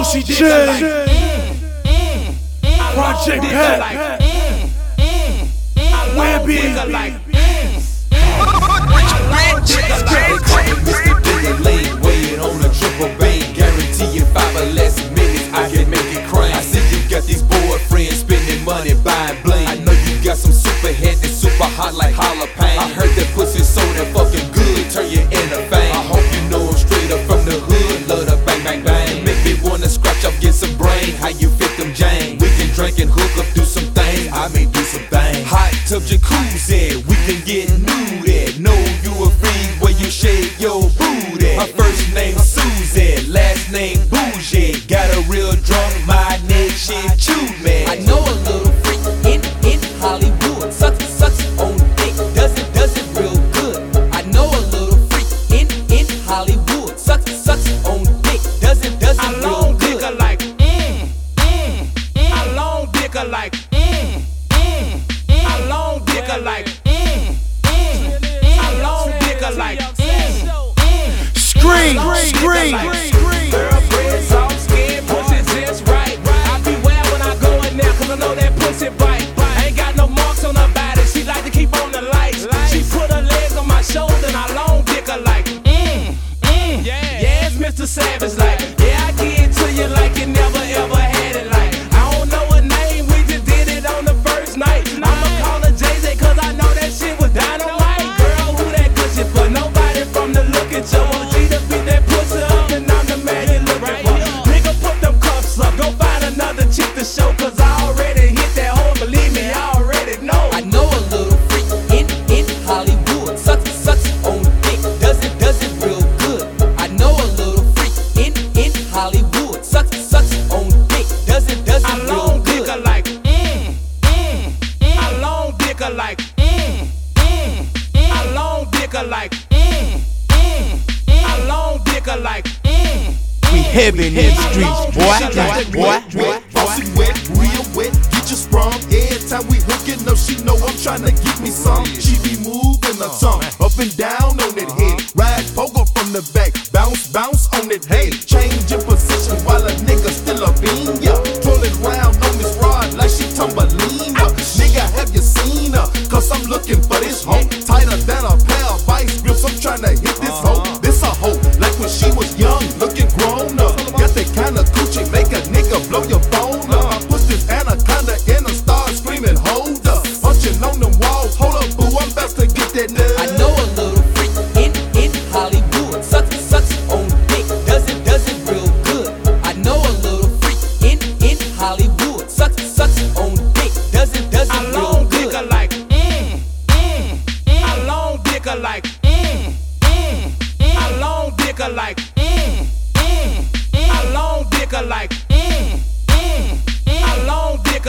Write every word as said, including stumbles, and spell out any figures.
Juicy J, Project Pat, Webby, Mister Lane, weighing on a triple bang. Guarantee you five or less minutes, I can make it crank. I see you got these boyfriends spending money buying bling. I know you got some super head that's super hot like jalapeno. I heard that pussy so that fucking good, turn you into fame. I hope you know I'm straight up from the hood, love the bang bang bang. Make me wanna scratch up, get some brain. How you fit them Jane? We can drink and hook up, do some things. I may do some things. Hot tub jacuzzi, we can get nude. Know you a freak where you shake your booty. My first name Susie, last name Bougie. Got a real drunk, my neck shit chew me. I know a little freak in in Hollywood. Sucks sucks on dick, does it does it real good. I know a little freak in in Hollywood. Sucks sucks on dick, does it does it I real long good. dicker like mm, mm, mm. I long dicker like mm, mm, mm. I long dicker like mm, mm, mm. I long dicker like mm, mm. Scream, scream, scream. Girlfriend, soft skin, pussy just right. I be wild when I go in there, cause I know that pussy bite. Ain't got no marks on her body, she like to keep on the lights. She put her legs on my shoulder and I long dick her like mm, mm. Yeah, it's Mister Savage like, yeah, I give it to you like you never ever had it like. I don't know her name, we just did it on the first night. I'ma call her J J cause I know that shit was dynamite. Girl, who that good shit for? Nobody from the look at your O G to beat that pussy up and I'm the man you looking for. Nigga, put them cuffs up, go find another chick to show cause I already hit that hole, believe me, I already know. I know a little freak in in Hollywood. Sucks sucks on dick, does it does it real good. I know a little freak in in Hollywood. Sucks sucks on dick, does it does it I real long good. dicker like mm, mm, mm. I long dicker like mm, mm, mm. I long dicker like mm, mm, mm. I long dicker like mm. We heavy in these streets, boy, boy, boy. Bossy wet, real wet, get you sprung. Every time we hookin' up, she know I'm tryna give me some. She be moving her tongue up and down on that head. Ride pogo from the back, bounce, bounce on that head. Changing position while a nigga still a bean, yeah. Twirling round on this rod like she tumbleina. Nigga, have you seen her? Cause I'm looking for this hoe. Tighter than a pair of vice grips, I'm tryna hit this hoe. This a hoe, like when she was young, looking grown up. Got that kinda coochie, make a nigga blow your phone up. I put this anaconda in a star screaming, hold up. Punching on them walls, hold up, boo, I'm about to get that nut. I know a little freak in in Hollywood. Sucks sucks on dick, does it does it real good. I know a little freak in in Hollywood. Sucks sucks on dick, does it does it I real long good. dicker like mm, mm, mm. I long dicker like mm, mm, mm. I long dicker like mm, mm, mm. I long dicker like